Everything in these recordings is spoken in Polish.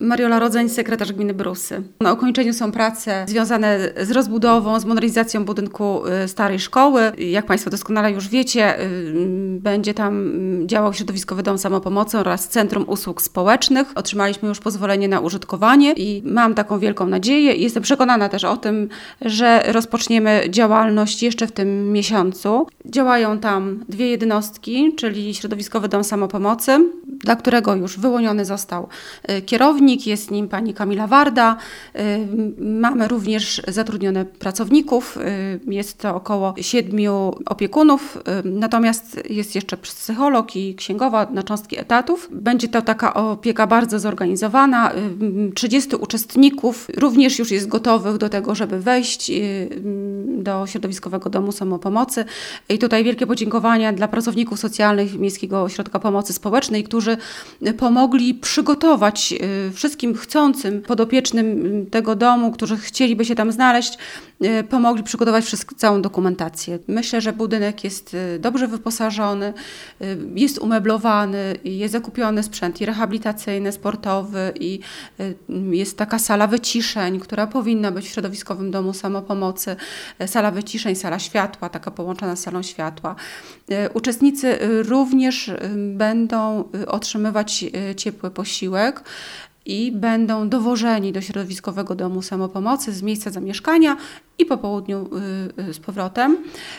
Mariola Rodzeń, sekretarz gminy Brusy. Na ukończeniu są prace związane z rozbudową, z modernizacją budynku starej szkoły. Jak Państwo doskonale już wiecie, będzie tam działał Środowiskowy Dom Samopomocy oraz Centrum Usług Społecznych. Otrzymaliśmy już pozwolenie na użytkowanie i mam taką wielką nadzieję i jestem przekonana też o tym, że rozpoczniemy działalność jeszcze w tym miesiącu. Działają tam 2 jednostki, czyli Środowiskowy Dom Samopomocy, dla którego już wyłoniony został kierownik, jest nim pani Kamila Warda. Mamy również zatrudnione pracowników, jest to około 7 opiekunów, natomiast jest jeszcze psycholog i księgowa na cząstki etatów. Będzie to taka opieka bardzo zorganizowana. 30 uczestników również już jest gotowych do tego, żeby wejść do Środowiskowego Domu Samopomocy. I tutaj wielkie podziękowania dla pracowników socjalnych Miejskiego Ośrodka Pomocy Społecznej, którzy pomogli przygotować wszystkim chcącym podopiecznym tego domu, którzy chcieliby się tam znaleźć, pomogli przygotować całą dokumentację. Myślę, że budynek jest dobrze wyposażony, jest umeblowany, jest zakupiony sprzęt i rehabilitacyjny, sportowy i jest taka sala wyciszeń, która powinna być w Środowiskowym Domu Samopomocy. Sala wyciszeń, sala światła, taka połączona z salą światła. Uczestnicy również będą otrzymywać ciepły posiłek i będą dowożeni do Środowiskowego Domu Samopomocy z miejsca zamieszkania i po południu z powrotem.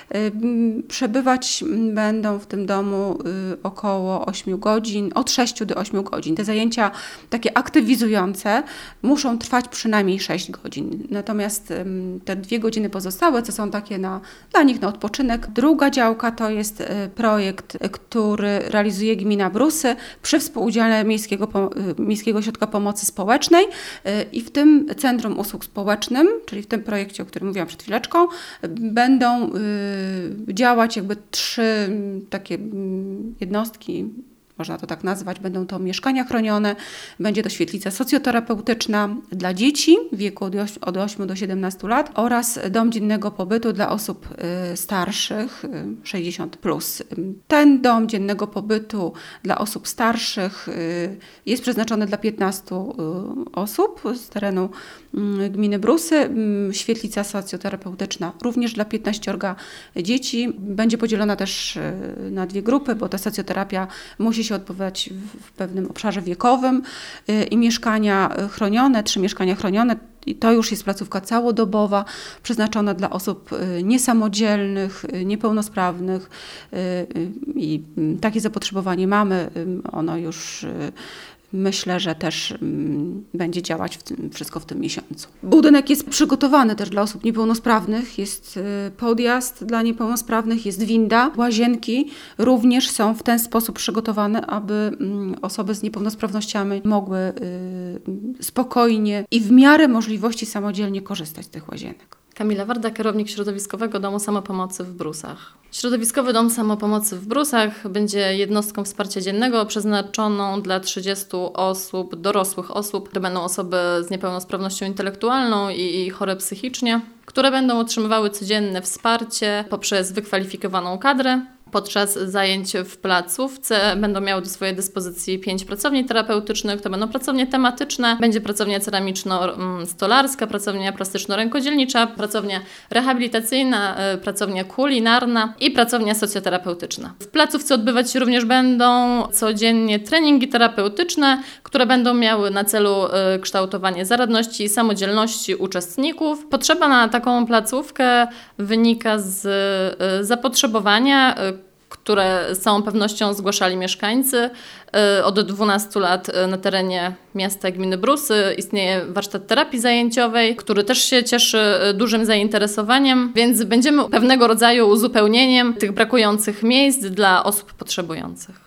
Przebywać będą w tym domu około 8 godzin, od 6 do 8 godzin. Te zajęcia takie aktywizujące muszą trwać przynajmniej 6 godzin. Natomiast te 2 godziny pozostałe, co są takie dla nich na odpoczynek. Druga działka to jest projekt, który realizuje gmina Brusy przy współudziale Miejskiego Ośrodka Pomocy Społecznej i w tym Centrum Usług Społecznym, czyli w tym projekcie, o którym mówiłam przed chwileczką, będą działać jakby 3 takie jednostki, można to tak nazwać, będą to mieszkania chronione, będzie to świetlica socjoterapeutyczna dla dzieci w wieku od 8 do 17 lat oraz dom dziennego pobytu dla osób starszych 60+. Ten dom dziennego pobytu dla osób starszych jest przeznaczony dla 15 osób z terenu gminy Brusy. Świetlica socjoterapeutyczna również dla 15 dzieci. Będzie podzielona też na 2 grupy, bo ta socjoterapia musi się odbywać w pewnym obszarze wiekowym i mieszkania chronione, 3 mieszkania chronione. I to już jest placówka całodobowa, przeznaczona dla osób niesamodzielnych, niepełnosprawnych i takie zapotrzebowanie mamy. Ono już myślę, że też będzie działać wszystko w tym miesiącu. Budynek jest przygotowany też dla osób niepełnosprawnych. Jest podjazd dla niepełnosprawnych, jest winda. Łazienki również są w ten sposób przygotowane, aby osoby z niepełnosprawnościami mogły spokojnie i w miarę możliwości samodzielnie korzystać z tych łazienek. Kamila Warda, kierownik Środowiskowego Domu Samopomocy w Brusach. Środowiskowy Dom Samopomocy w Brusach będzie jednostką wsparcia dziennego przeznaczoną dla 30 osób, dorosłych osób, które będą osoby z niepełnosprawnością intelektualną i chore psychicznie, które będą otrzymywały codzienne wsparcie poprzez wykwalifikowaną kadrę. Podczas zajęć w placówce będą miały do swojej dyspozycji 5 pracowni terapeutycznych. To będą pracownie tematyczne, będzie pracownia ceramiczno-stolarska, pracownia plastyczno-rękodzielnicza, pracownia rehabilitacyjna, pracownia kulinarna i pracownia socjoterapeutyczna. W placówce odbywać się również będą codziennie treningi terapeutyczne, które będą miały na celu kształtowanie zaradności i samodzielności uczestników. Potrzeba na taką placówkę wynika z zapotrzebowania, które z całą pewnością zgłaszali mieszkańcy. Od 12 lat na terenie miasta gminy Brusy istnieje warsztat terapii zajęciowej, który też się cieszy dużym zainteresowaniem, więc będziemy pewnego rodzaju uzupełnieniem tych brakujących miejsc dla osób potrzebujących.